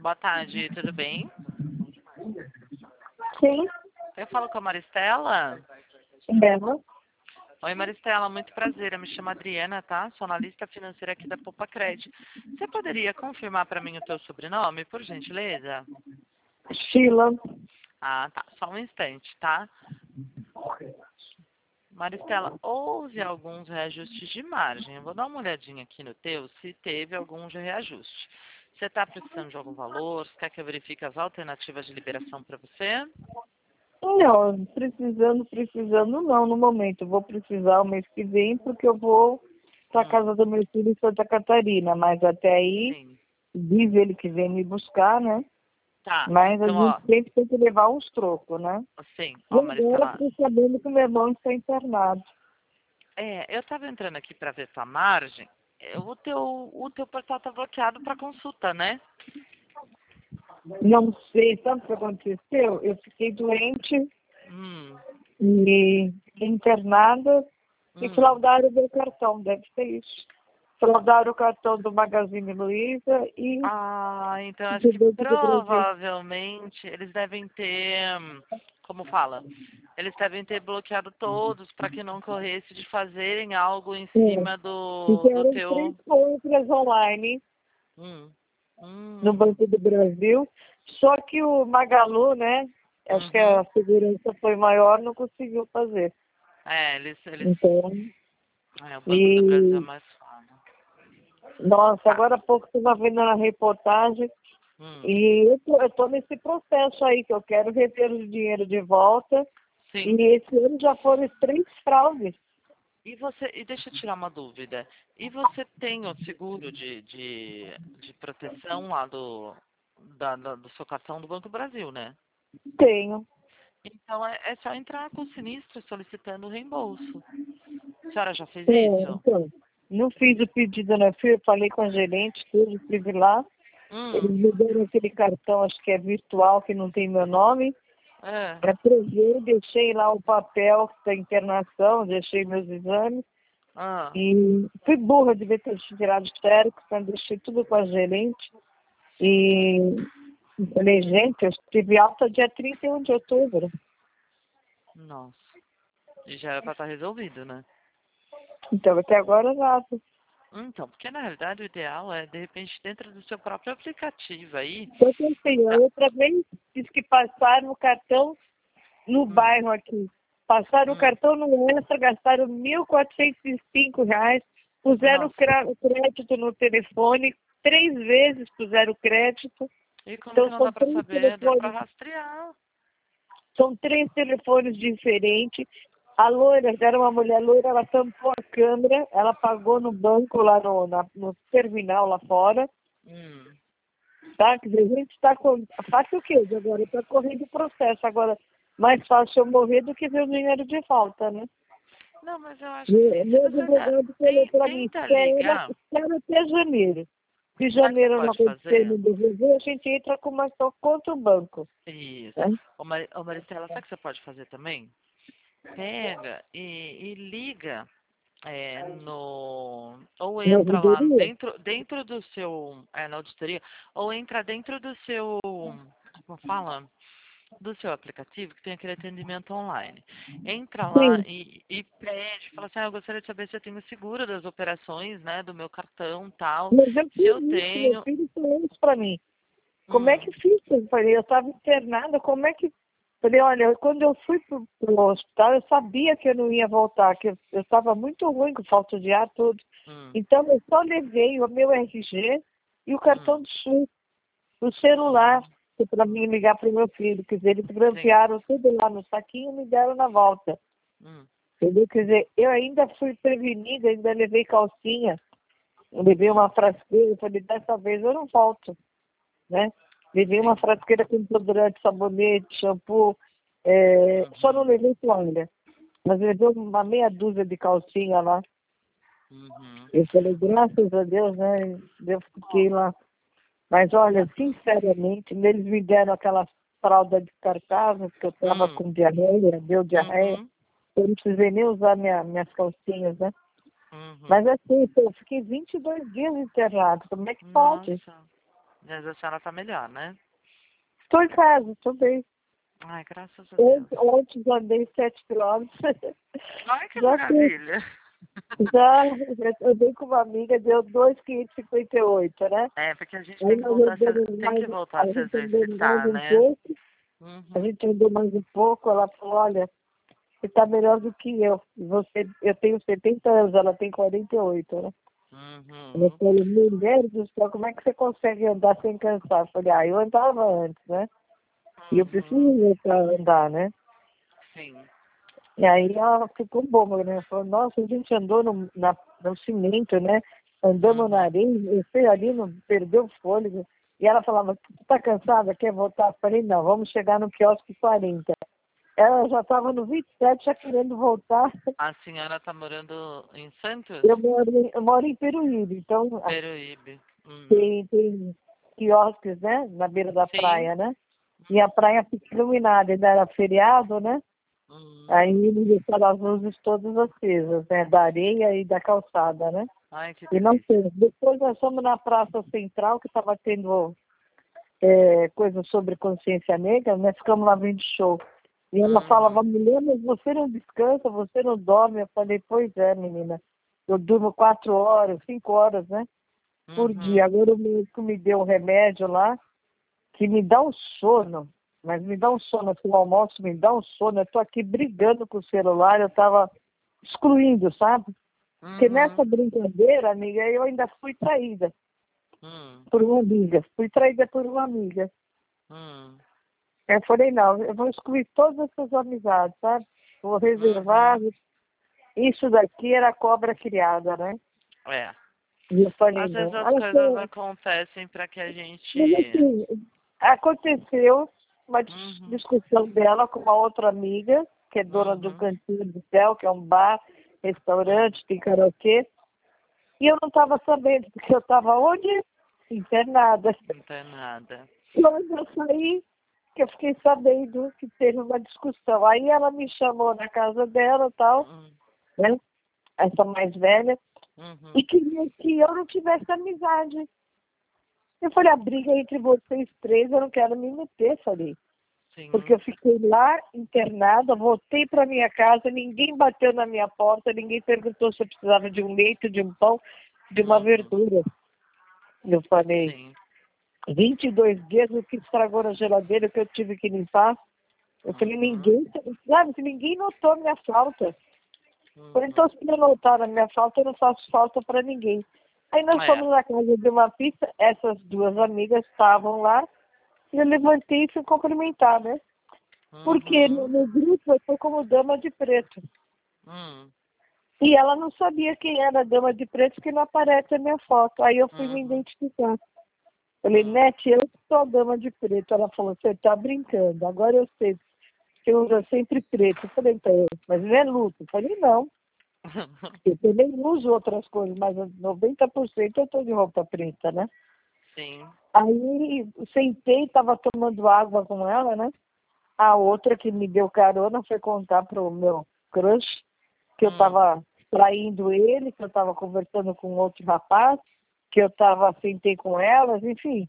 Boa tarde, tudo bem? Sim, Eu falo com a Maristela. ela. Oi, Maristela, muito prazer. Eu me chamo Adriana, tá? Sou analista financeira aqui da Popacred. Você poderia confirmar para mim o teu sobrenome, por gentileza? Sheila. Ah, tá. Só um instante, tá? Maristela, houve alguns reajustes de margem. Eu vou dar uma olhadinha aqui no teu, se teve algum reajuste. Você está precisando de algum valor? Você quer que eu verifique as alternativas de liberação para você? Não, precisando não no momento. Vou precisar o mês que vem porque eu vou para a casa do meu filho em Santa Catarina. Mas até aí, Sim. diz ele que vem me buscar, né? Tá, Mas a então, ó, gente sempre tem que levar uns trocos, né? sim, E ó, agora Maristela, estou sabendo que o meu irmão está internado. eu estava entrando aqui para ver tua margem. O teu portal tá bloqueado para consulta, né? Não sei, sabe o que aconteceu? Eu fiquei doente Hum, e fiquei internada e hum. fraudaram o meu cartão, deve ser isso. Fraudaram o cartão do Magazine Luiza e Ah, então acho do que Banco do Brasil. provavelmente eles devem ter, como fala? Eles devem ter bloqueado todos para que não corresse de fazerem algo em É. cima do Fizeram 3 teu. compras online Hum, no hum, Banco do Brasil, só que o Magalu, né, acho que uhum. a segurança foi maior, não conseguiu fazer. Eles. Então, O Banco do Brasil é e, mais fácil. nossa, Tá. agora há pouco estava vendo na reportagem Hum, e eu tô nesse processo aí, que eu quero reter o dinheiro de volta. sim. E esse ano já foram 3 fraudes. E deixa eu tirar uma dúvida. E você tem o seguro de proteção lá do seu cartão do Banco do Brasil, né? Tenho. Então é só entrar com o sinistro solicitando o reembolso. A senhora já fez isso? Então, não fiz o pedido, né? Eu falei com a gerente, tudo, estive lá. Eles Hum, me deram aquele cartão, acho que é virtual, que não tem meu nome. é. Aprovei, deixei lá o papel da internação, deixei meus exames. Ah, E fui burra de ter tirado xerox, então deixei tudo com a gerente. sim. E falei, gente, eu tive alta dia 31 de outubro. Nossa. E já era pra estar resolvido, né? Então, até agora nada. Então, porque na realidade o ideal é, de repente, dentro do seu próprio aplicativo aí. Eu pensei, a Tá. outra vez disse que passaram o cartão no Hum, bairro aqui. Passaram o hum. cartão no Extra, gastaram R$ 1.405, puseram Nossa. o crédito no telefone, 3 vezes puseram crédito. E como que Então não dá pra saber? Dá pra rastrear. são 3 telefones diferentes. A loira, era uma mulher loira, ela tampou a câmera, ela pagou no banco lá no terminal lá fora. Hum. Tá? Quer dizer, a gente está com. Fácil o quê? Agora está correndo o processo. Agora, mais fácil eu morrer do que ver o dinheiro de volta, né? Não, mas eu acho que E se meu você advogado falou para mim, tenta ligar, espera até janeiro. Se sabe o que você janeiro não pode acontecer e fazer? não devolver, a gente entra com uma ação contra o banco. Isso. Né? Ô Maristela, sabe o que você pode fazer também? Pega e liga ou Na entra lá ouvidoria? dentro do seu, na auditoria, ou entra dentro do seu, como fala? Do seu aplicativo, que tem aquele atendimento online. Entra lá Sim. e pede, fala assim, eu gostaria de saber se eu tenho seguro das operações, né, do meu cartão, tal. Mas eu Se fiz eu isso, meu tenho, filho falou isso para mim. Como é que hum, fiz? Eu falei, eu estava internada, como é que. Falei, olha, quando eu fui para o hospital, eu sabia que eu não ia voltar, que eu estava muito ruim com falta de ar, tudo. hum, Então, eu só levei o meu RG e o hum, cartão de SUS, o celular, hum, para mim ligar para o meu filho. Quer dizer, eles sim, grampearam tudo lá no saquinho e me deram na volta. hum, Entendeu? Quer dizer, eu ainda fui prevenida, ainda levei calcinha, eu levei uma frasqueira, eu falei, dessa vez eu não volto, né? Levei uma sim, frasqueira com desodorante, sabonete, shampoo, só não uhum, levei toalha. Mas levei uma meia dúzia de calcinha lá. uhum. Eu falei, graças a Deus, né? Eu Ó, fiquei lá. Mas olha, sinceramente, eles me deram aquela fralda descartável, porque eu estava hum, com diarreia, deu diarreia. uhum, Eu não precisei nem usar minhas calcinhas, né? uhum. Mas assim, eu fiquei 22 dias internado. Como é que pode? Nossa. Mas a senhora tá melhor, né? Estou em casa, estou bem. Ai, graças a Deus. Ontem já andei 7 quilômetros. Ai, que Já fui. maravilha. Já andei com uma amiga, deu 2,58 km, né? É, porque a gente Aí tem que nós voltar, andamos tem mais, que voltar a a se gente andou mais exercitar, um né? pouco, a Uhum, gente andou mais um pouco, ela falou, olha, você está melhor do que eu. Eu tenho 70 anos, ela tem 48, né? Ela uhum, falou, mulher do céu, como é que você consegue andar sem cansar? Eu falei, eu andava antes, né? E eu uhum. preciso voltar a andar, né? Sim. E aí ela ficou boba, né? Ela falou, nossa, a gente andou no cimento, né? Andamos na Uhum. areia, você ali não perdeu o fôlego. E ela falava, você tá cansada, quer voltar? Eu falei, não, vamos chegar no quiosque 40. Ela já estava no 27, já querendo voltar. A senhora tá morando em Santos? Eu moro em Peruíbe, então Peruíbe. Uhum. tem quiosques, né? Na beira da Sim. praia, né? E a praia fica iluminada, ainda era feriado, né? Aí Uhum. eles deixaram as luzes todas acesas, né? Da areia e da calçada, né? Ai, que E não delícia. sei. Depois nós fomos na Praça Central, que estava tendo coisa sobre consciência negra, né? Ficamos lá vendo show. E ela falava, Uhum. mulher, mas você não descansa, você não dorme. Eu falei, pois é, menina. Eu durmo 4 horas, 5 horas, né? Por dia. Uhum. Agora o médico me deu um remédio lá, que me dá um sono. Mas me dá um sono, assim, o almoço me dá um sono. Eu tô aqui brigando com o celular, eu tava excluindo, sabe? Porque nessa Uhum. brincadeira, amiga, eu ainda fui traída Uhum. por uma amiga. Fui traída por uma amiga. Uhum. Eu falei, não, eu vou excluir todas essas amizades, sabe? Vou reservar. Uhum. Isso daqui era cobra criada, né? É. E eu falei, Às vezes não. as Aí eu coisas falei, acontecem para que a mas gente. assim, aconteceu uma Uhum. discussão dela com uma outra amiga, que é dona do Uhum. Cantinho do Céu, que é um bar, Uhum. restaurante, tem karaokê. E eu não estava sabendo, porque eu estava onde? Internada. Não tem nada. Quando eu saí, que eu fiquei sabendo que teve uma discussão. Aí ela me chamou na casa dela e tal, Uhum. né? Essa mais velha, e Uhum. queria que eu não tivesse amizade. Eu falei, a briga é entre vocês três, eu não quero me meter, falei. Porque eu Sim. fiquei lá internada, voltei para minha casa, ninguém bateu na minha porta, ninguém perguntou se eu precisava de um leite, de um pão, de uma Uhum. verdura. Eu falei, Sim. 22 dias, o que estragou na geladeira, que eu tive que limpar. Eu falei, Uhum. ninguém, sabe, ninguém notou a minha falta. Eu falei, então Uhum. se não notaram a minha falta, eu não faço falta para ninguém. Aí nós É. fomos na casa de uma pizza, essas duas amigas estavam lá, e eu levantei e fui cumprimentar, né? Porque no, Uhum. no grupo eu estou como dama de preto. Uhum. E ela não sabia quem era a dama de preto, porque não aparece a minha foto. Aí eu fui me Uhum. identificar. Falei, Uhum. Nete, eu sou a dama de preto. Ela falou, você está brincando. Agora eu sei, você usa sempre preto. Eu falei, então, mas não é luto. Eu falei, não. Eu também uso outras cores, mas 90% eu estou de roupa preta, né? Sim. Aí sentei, estava tomando água com ela, né? A outra que me deu carona foi contar pro meu crush que eu Hum. estava traindo ele, que eu estava conversando com outro rapaz, que eu sentei com elas, enfim.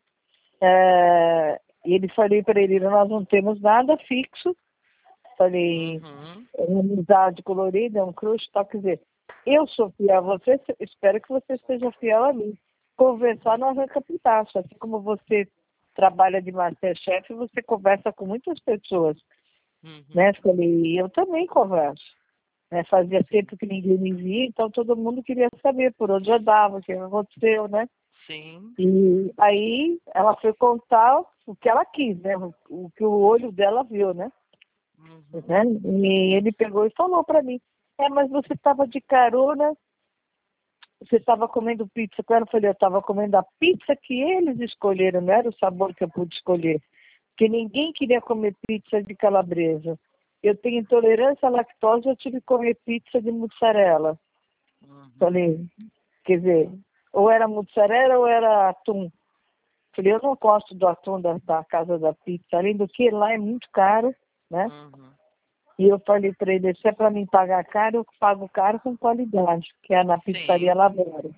E ele falei para ele, nós não temos nada fixo. Falei, Uhum. é uma amizade colorida, é um crush, tá? Quer dizer, eu sou fiel a você, espero que você seja fiel a mim. Conversar não arranca pedaço, assim como você trabalha de Masterchef, você conversa com muitas pessoas, né? Uhum. Falei, eu também converso, né? Fazia Sim. tempo que ninguém me via, então todo mundo queria saber por onde eu andava, o que aconteceu, né? Sim. E aí ela foi contar o que ela quis, né? O que o olho dela viu, né? Uhum. Né? E ele pegou e falou para mim, mas você estava de carona, você estava comendo pizza com ela. Eu falei, eu estava comendo a pizza que eles escolheram, não era o sabor que eu pude escolher. Porque ninguém queria comer pizza de calabresa. Eu tenho intolerância à lactose, eu tive que comer pizza de mussarela. Uhum. Falei, quer dizer, ou era mussarela ou era atum. Falei, eu não gosto do atum da casa da pizza, além do que lá é muito caro, né? Uhum. E eu falei para ele, se é para mim pagar caro, eu pago caro com qualidade, que é na pizzaria Sim. Lavoro.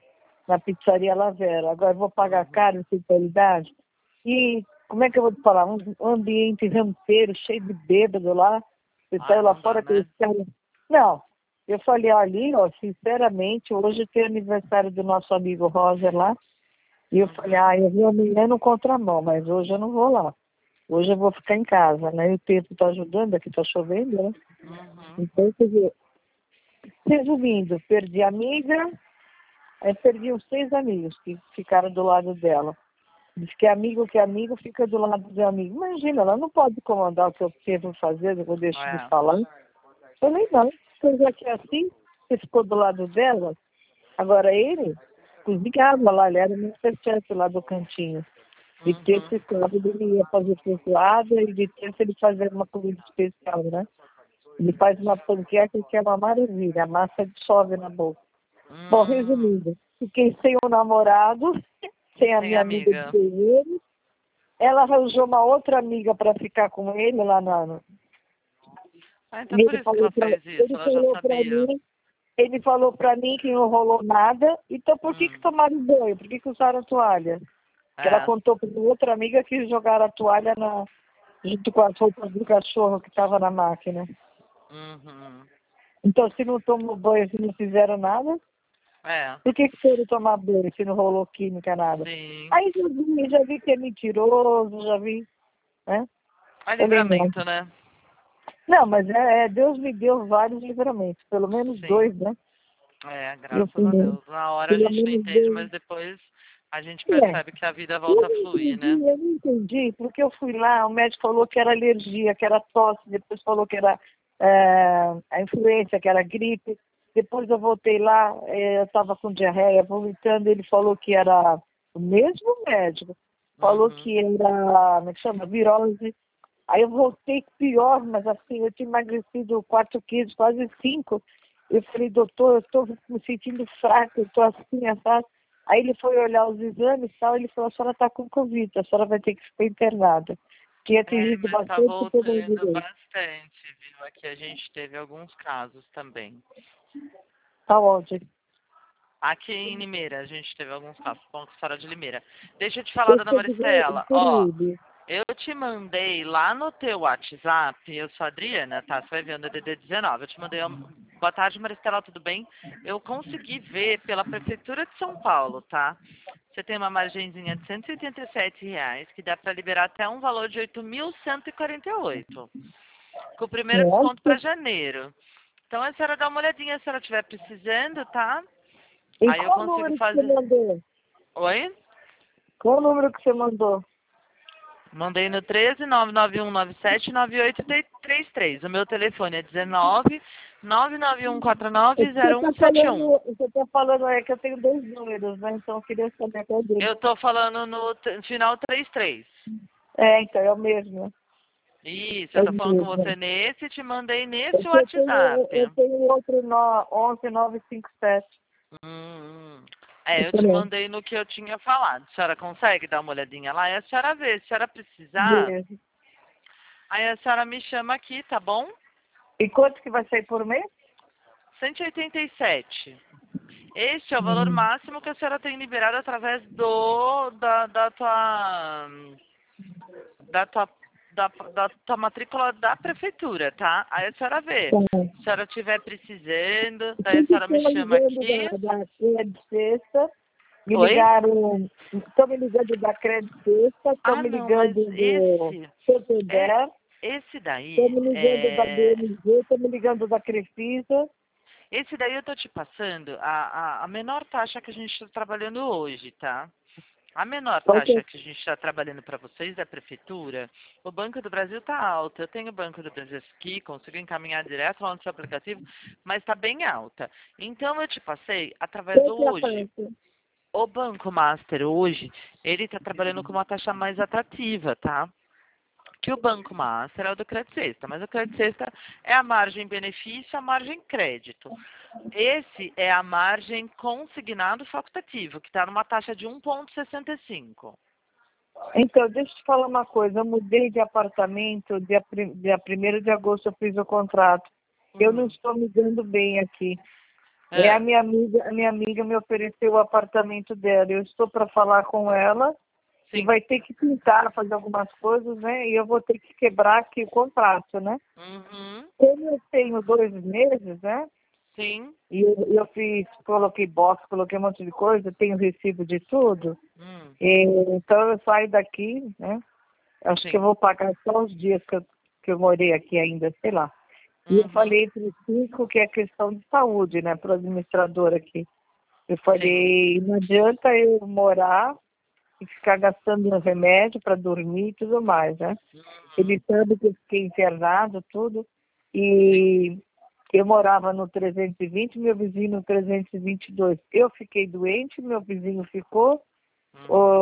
na pizzaria Lavera. Agora eu vou pagar caro em sinceridade. E como é que eu vou te falar? Um ambiente rampeiro, cheio de bêbado lá. Você saiu lá não fora dá, né? com esse. Não. Eu falei, ali, ó, sinceramente, hoje tem aniversário do nosso amigo Roger lá. E eu falei, eu vou amanhã no contramão, mas hoje eu não vou lá. Hoje eu vou ficar em casa, né? E o tempo está ajudando, aqui está chovendo, né? Então, quer dizer, resumindo, perdi a amiga, aí perdi os 6 amigos que ficaram do lado dela. Diz que amigo fica do lado do amigo. Imagina, ela não pode comandar o que eu devo fazer, eu vou deixar de falar. Eu falei, não, já que é assim, você ficou do lado dela. Agora ele cozinhava lá, ele era meu chefe lá do cantinho. De terça e sábado ele ia fazer feijoada e de terça ele fazia uma comida especial, né? Ele faz uma panqueca que é uma maravilha, a massa dissolve na boca. Bom, resumindo, fiquei sem o namorado, sem a minha amiga de terreiro. Ela arranjou uma outra amiga para ficar com ele lá na... Então por isso que ela fez isso, ela já sabia. Ele falou pra mim que não rolou nada, então por que tomaram banho? Por que usaram toalha? Porque ela contou para outra amiga que jogaram a toalha junto com as roupas do cachorro que estava na máquina. Então se não tomou banho, se não fizeram nada, por que foram tomar banho se não rolou química, nada? Sim. Aí já vi que é mentiroso, já vi, né? É livramento, né? Não, mas Deus me deu vários livramentos, pelo menos 2, né? Graças a Deus. Na hora a gente não entende, mas depois a gente percebe que a vida volta a fluir, né? Eu não entendi, porque eu fui lá, o médico falou que era alergia, que era tosse, depois falou que era a influenza, que era gripe. Depois eu voltei lá, eu estava com diarreia, vomitando, ele falou que era o mesmo médico. Falou que era, como é que chama? Virose. Aí eu voltei pior, mas assim, eu tinha emagrecido 4 quilos, quase 5. Eu falei, doutor, eu estou me sentindo fraca, eu estou assim, assado. Aí ele foi olhar os exames e tal, ele falou, a senhora está com Covid, a senhora vai ter que ficar internada. Tinha atingido mas tá bastante voltando bastante, viu? Aqui a gente teve alguns casos também. Aonde? Aqui em Limeira, a gente teve alguns casos com a história de Limeira. Deixa eu te falar, dona Maristela, eu te mandei lá no teu WhatsApp, eu sou a Adriana, tá? Você vai ver no DDD 19. Eu te mandei boa tarde, Maristela, tudo bem? Eu consegui ver pela Prefeitura de São Paulo, tá? Você tem uma margenzinha de R$ 187, que dá para liberar até um valor de 8.148, com o primeiro desconto para janeiro. Então a senhora dá uma olhadinha se ela estiver precisando, tá? E aí eu qual consigo número fazer. Que você mandou? Oi? Qual o número que você mandou? Mandei no 13991979833. O meu telefone é 19 Você tá falando que eu tenho 2 números, né? Então eu queria saber qual deles. Eu tô falando no final 33. Então é o mesmo. Isso, eu tô falando com você nesse, te mandei nesse WhatsApp. Eu tenho outro 11957. Eu te mandei no que eu tinha falado. A senhora consegue dar uma olhadinha lá? E a senhora vê, se a senhora precisar, aí a senhora me chama aqui, tá bom? E quanto que vai sair por mês? 187. Este é o valor máximo que a senhora tem liberado através da tua matrícula da prefeitura, tá? Aí a senhora vê. Se a senhora estiver precisando, daí a senhora me chama aqui. Da Crédito Sexta, me ligaram, estão me ligando da Crédito Sexta, estão me ligando do Santander, esse daí estão me ligando da BMG, estão me ligando da Crefisa. Esse daí eu tô te passando a menor taxa que a gente está trabalhando hoje, tá? A menor taxa que a gente está trabalhando para vocês da prefeitura, o Banco do Brasil está alto. Eu tenho o Banco do Brasil aqui, consigo encaminhar direto lá no seu aplicativo, mas está bem alta. Então eu te passei através do hoje. O Banco Master hoje, ele está trabalhando com uma taxa mais atrativa, tá? Que o Banco Master é o do crédito sexta, mas o crédito sexta é a margem benefício, a margem crédito. Esse é a margem consignado facultativo, que está numa taxa de 1,65. Então, deixa eu te falar uma coisa. Eu mudei de apartamento, dia 1º de agosto eu fiz o contrato. Eu não estou me dando bem aqui. É. A minha amiga me ofereceu o apartamento dela. Eu estou para falar com ela e Sim. vai ter que pintar, fazer algumas coisas, né? E eu vou ter que quebrar aqui o contrato, né? Uhum. Como eu tenho 2 meses, né? Sim. E eu fiz, coloquei box, coloquei um monte de coisa, tenho recibo de tudo. Hum. Então eu saio daqui, né? Acho que eu Sim. vou pagar só os dias que eu morei aqui ainda, sei lá. E eu Uhum. falei para os 5 que é questão de saúde, né? Para o administrador aqui. Eu Sim. falei, não adianta eu morar e ficar gastando remédio para dormir e tudo mais, né? Uhum. Ele sabe que eu fiquei internado, tudo. Sim. E eu morava no 320, meu vizinho no 322. Eu fiquei doente, meu vizinho ficou. Uhum.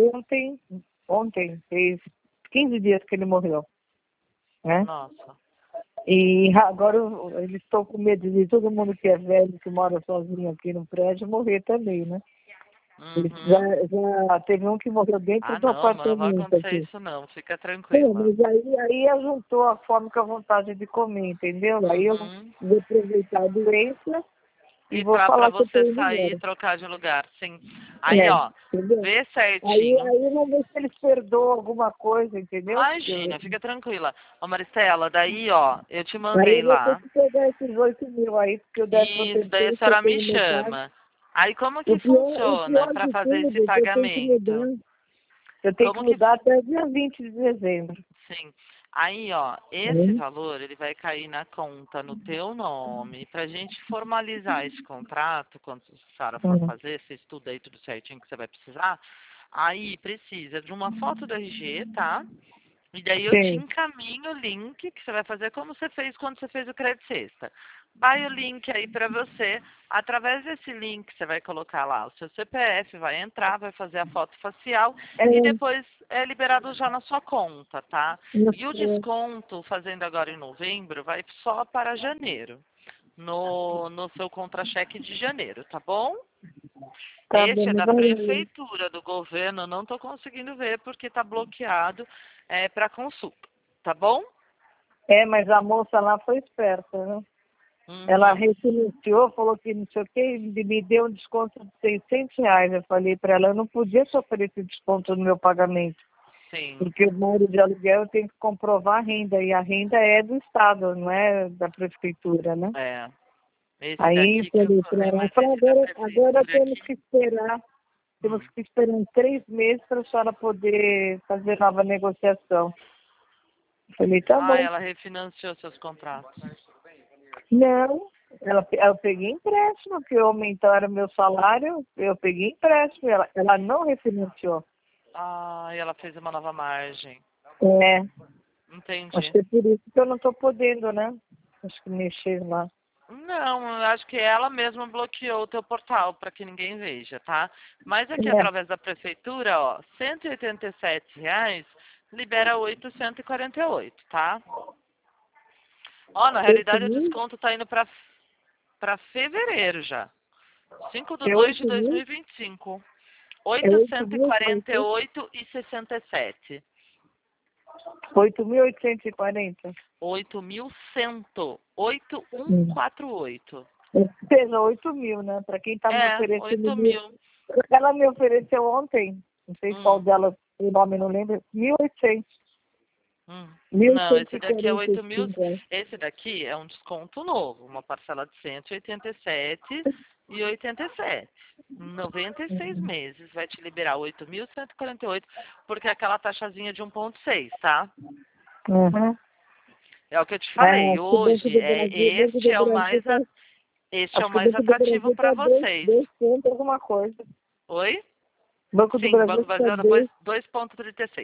Ontem, fez 15 dias que ele morreu, né? Nossa. E agora eles estão com medo de todo mundo que é velho, que mora sozinho aqui no prédio, morrer também, né? Eles Uhum. já teve um que morreu dentro Ah, do não, mas não vai apartamento acontecer aqui. isso não. Fica Sim, tranquila. mas aí juntou a fome com a vontade de comer, entendeu? Aí eu Uhum. vou aproveitar a doença e E vou pra falar que eu você estou indo sair e embora. trocar de lugar, sim. Aí, É, ó, entendeu? vê Aí, certinho. aí vamos ver se eles perdoam alguma coisa, entendeu? Imagina, fica tranquila. Ô, Maristela, daí, ó, eu te Aí mandei eu vou ter lá. que pegar esses 8 mil aí, porque o 13 Isso, daí a terceiro que eu senhora me tenho no meu pai. chama. Aí como O que pior, o funciona pior para de fazer esse tudo é que eu tenho que pagamento? mudar. Eu tenho que Como que mudar até dia 20 de dezembro. sim. Aí, ó, esse Hein? valor ele vai cair na conta no teu nome. Pra gente formalizar esse contrato, quando a senhora for Hum. fazer, você estuda aí tudo certinho que você vai precisar. Aí precisa de uma foto do RG, tá? E daí eu te Sim. encaminho o link que você vai fazer como você fez quando você fez o crédito sexta. Vai o link aí para você. Através desse link você vai colocar lá o seu CPF, vai entrar, vai fazer a foto facial É, e depois é liberado já na sua conta, tá? E o é, desconto, fazendo agora em novembro, vai só para janeiro. No seu contra-cheque de janeiro, tá bom? tá bom, Esse é mas da aí. prefeitura, do governo, eu não estou conseguindo ver porque está bloqueado para consulta, tá bom? É, mas a moça lá foi esperta, né? Ela Uhum, refinanciou, falou que não sei o quê, e me deu um desconto de R$ 600. Eu falei para ela, eu não podia sofrer esse desconto no meu pagamento, sim, porque eu moro de aluguel, eu tenho que comprovar a renda, e a renda é do Estado, não é da prefeitura, né? é. Esse Aí eu daqui que eu falei tô para vendo, ela, mas eu falei, esse da agora prefeitura aqui. temos Hum. que esperar uns 3 meses para a senhora poder fazer nova negociação. Eu falei, tá Ah, bom. ela refinanciou seus contratos. Não, eu peguei empréstimo, que aumentaram meu salário, eu peguei empréstimo, ela não refinanciou. Ah, e ela fez uma nova margem. É, acho Entendi. que é por isso que eu não estou podendo, né? Acho que mexer lá. Não, eu acho que ela mesma bloqueou o teu portal para que ninguém veja, tá? Mas aqui É, através da prefeitura, ó, R$ 187 libera 848, tá? Ó, na 8 realidade o mil? desconto tá indo para fevereiro já. 5 de É 2 de 8 mil? 2025. É 8 mil? 848,67. 8.840. 8.100. oito um Hum. quatro oito. Ou seja, 8 mil, né? Para quem está me É, oferecendo 8 mil. mil. Ela me ofereceu ontem, não sei qual Hum. delas, o nome não lembro, 1.800. Não, cento esse e daqui é quarenta e 8 mil. cinco. Esse daqui é um desconto novo, uma parcela de 187,87. 96 meses vai te liberar 8.148, porque é aquela taxazinha de 1,6, tá? Uhum. É o que eu te Ah, falei. acho que o Hoje Banco do Brasil tá, este é o acho que o mais Banco do atrativo Brasil para tá vocês. dois pontos alguma coisa. Oi? Banco do Sim, Brasil Banco está Brasil depois 2,36.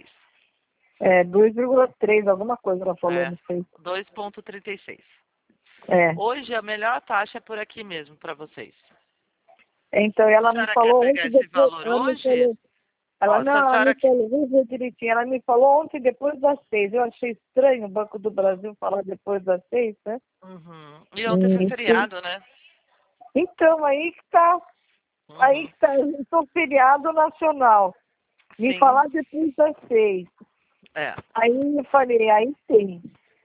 2,3 alguma coisa ela falou, É, não sei. 2,36. É. Hoje a melhor taxa é por aqui mesmo para vocês. Então Se a ela me senhora quer falou pegar ontem, esse depois, valor ela me hoje, falou, ela ó, se não, a ela me senhora falou, vou ver direitinho, ela me falou ontem depois das 6. Eu achei estranho o Banco do Brasil falar depois das 6, né? Uhum. E ontem foi Sim. feriado, né? Então, aí Uhum. que tá, eu sou feriado nacional. Me Sim. falar depois das 6. É. Aí eu falei, aí tem.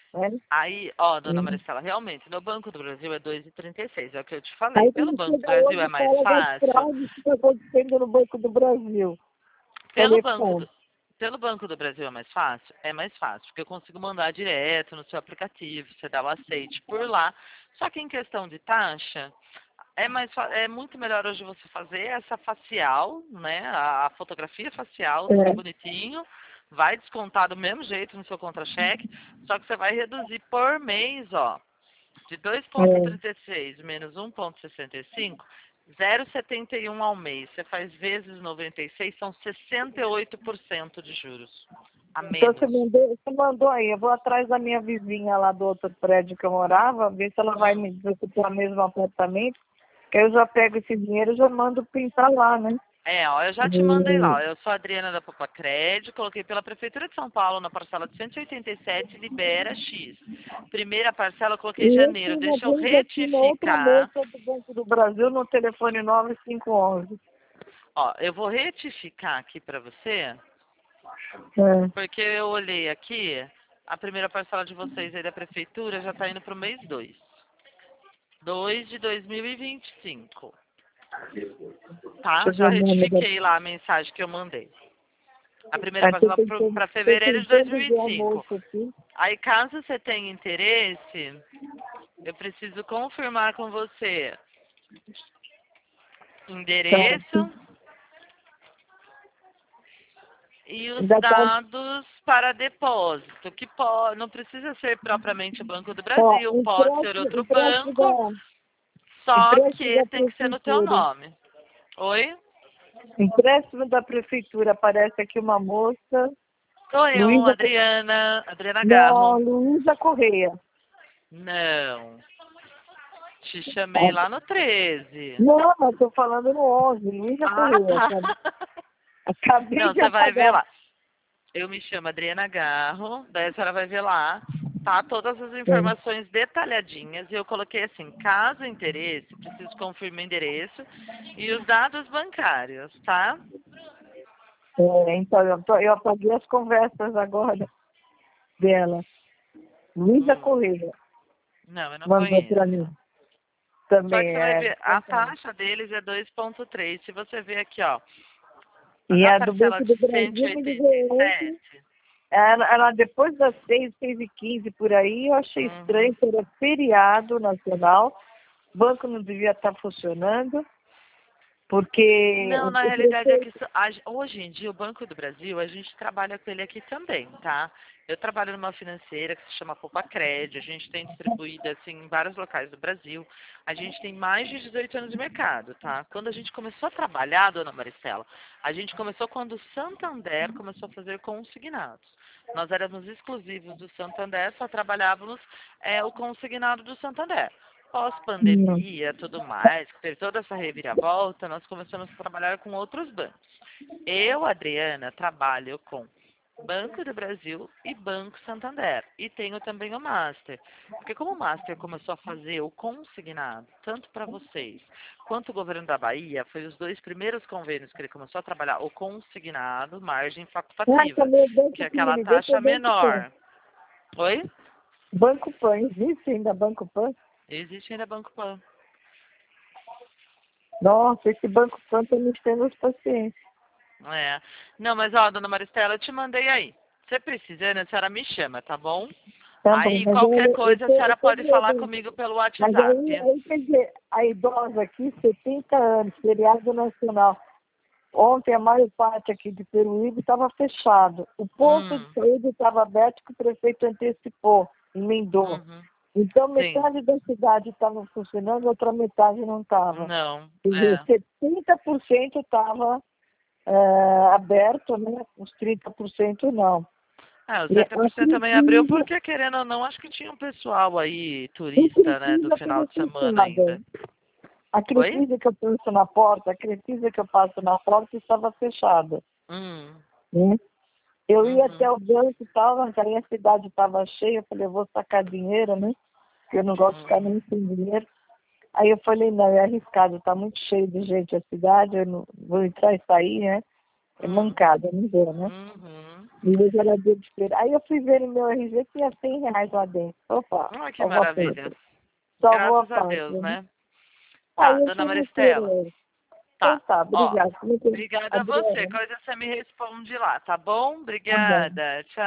né? Aí, ó, dona Uhum. Maristela, realmente, no Banco do Brasil é 2,36, é o que eu te falei. Aí Pelo quando Banco do chega Brasil é hoje, mais fala das fácil. fraudes que está acontecendo no Banco do Brasil. Pelo Banco Telefone. do, pelo Banco do Brasil é mais fácil? É mais fácil, porque eu consigo mandar direto no seu aplicativo, você dá o aceite por lá. Só que em questão de taxa, é muito melhor hoje você fazer essa facial, né? A fotografia facial, tudo É, bonitinho. Vai descontar do mesmo jeito no seu contra-cheque, só que você vai reduzir por mês, ó, de é. 2,36 menos 1,65, 0,71 ao mês. Você faz vezes 96, são 68% de juros a Então menos. você mandou aí, eu vou atrás da minha vizinha lá do outro prédio que eu morava, ver se ela vai Hum. me desocupar mesmo apartamento, que aí eu já pego esse dinheiro e já mando pintar lá, né? É, ó, eu já te mandei lá. E, Ó, eu sou a Adriana da Popa Crédito, coloquei pela Prefeitura de São Paulo na parcela de 187, libera X. Primeira parcela eu coloquei e eu janeiro. tenho uma Deixa eu dúvida aqui na outra retificar. moça do Banco do Brasil no telefone 9511. Ó, eu vou retificar aqui pra você, É. porque eu olhei aqui, a primeira parcela de vocês aí da Prefeitura já tá indo pro mês 2. 2 de 2025. Deixa Tá? eu ver Já o nome da. retifiquei lá a mensagem que eu mandei. A primeira Aqui eu parcela tô para fevereiro de tentando ver a 2025. moça aqui. Aí, caso você tenha interesse, eu preciso confirmar com você Tá. endereço e os Ainda tá. dados para depósito, que não precisa ser propriamente o Banco do Ó, Brasil, pode ser outro banco, só empréstimo que da tem que ser no teu prefeitura. nome. Oi? Empréstimo da prefeitura, aparece aqui uma moça, Sou eu, Luísa, Adriana não, Garro. Luísa Correia. Não, te chamei lá no 13. Não, mas estou falando no 11, Luísa Ah, Correia, tá. sabe? Acabei Não, de você vai ver apagar. lá. Eu me chamo Adriana Garro, daí a senhora vai ver lá, tá? Todas as É, informações detalhadinhas. E eu coloquei assim, caso interesse, preciso confirmar endereço e os dados bancários, tá? então, eu apaguei as conversas agora dela. Luísa Hum. Correia Não, eu não mandou para conheço. mim Só que também. você vai É, ver, a taxa deles é 2,3. Se você ver aqui, ó, e na a do parcela Banco de do Brasil me ligou ontem. 187. Ela depois das 6h15 por aí, eu achei Uhum. estranho que era feriado nacional, o banco não devia estar funcionando, porque Não, o na realidade é que prefeito. hoje em dia o Banco do Brasil, a gente trabalha com ele aqui também, tá? Eu trabalho numa financeira que se chama Poupa Crédito, a gente tem distribuído assim em vários locais do Brasil. A gente tem mais de 18 anos de mercado, tá? Quando a gente começou a trabalhar, dona Maricela, a gente começou quando o Santander começou a fazer consignados. Nós éramos exclusivos do Santander, só trabalhávamos o consignado do Santander. Não. Pós-pandemia, tudo mais, que teve toda essa reviravolta, nós começamos a trabalhar com outros bancos. Eu, Adriana, trabalho com Banco do Brasil e Banco Santander. E tenho também o Master. Porque como o Master começou a fazer o consignado, tanto para vocês quanto o governo da Bahia, foi os dois primeiros convênios que ele começou a trabalhar o consignado, margem Ah, facultativa, também o Banco que é que me aquela ligou foi o taxa Banco Pan. menor. Oi? Banco Pan, existe ainda Banco Pan? Existe ainda Banco Pan. Nossa, esse Banco Pan está me enchendo os pacientes. É. Não, mas ó, dona Maristela, eu te mandei aí. Se precisando, a senhora me chama, tá bom? Tá bom, Aí, mas qualquer eu coisa, a senhora tô pode falar vendo. comigo pelo Mas WhatsApp. quer dizer, a idosa aqui, 70 anos, feriado nacional. Ontem a maior parte aqui de Peruíbe estava fechado. O posto de Hum, saúde estava aberto que o prefeito antecipou, emendou. uhum. Então Sim. metade da cidade estava funcionando, outra metade não estava. Não, Quer dizer, é. 70% estava aberto, né? Os 30% não. É, os E a 70% também abriu Crefisa, porque, querendo ou não, acho que tinha um pessoal aí, a turista, né, do Crefisa final estava de semana fechada. ainda. A Oi? Crefisa que eu passo na porta, a Crefisa que eu passo na porta estava fechada. Hum, Né? Eu ia até uhum, o banco e tal, mas aí a cidade estava cheia, eu falei, eu vou sacar dinheiro, né? Porque eu não gosto de ficar uhum, nem sem dinheiro. Aí eu falei, não, é arriscado, está muito cheio de gente a cidade, eu não vou entrar e sair, né? É uhum, mancada, não deu, né? uhum. Hoje era dia de feira. Aí eu fui ver no meu RG, tinha R$100 lá dentro. Opa, Ai, que salvou a maravilha. feira. Salvou a Graças a parte, Deus, né? né? Aí Tá, eu dona fui no feira. Maristela. Então Tá, tá, ó. obrigada. Obrigada a você. Adriana, Coisa você me responde lá, tá bom? tá bom. Obrigada. Tchau.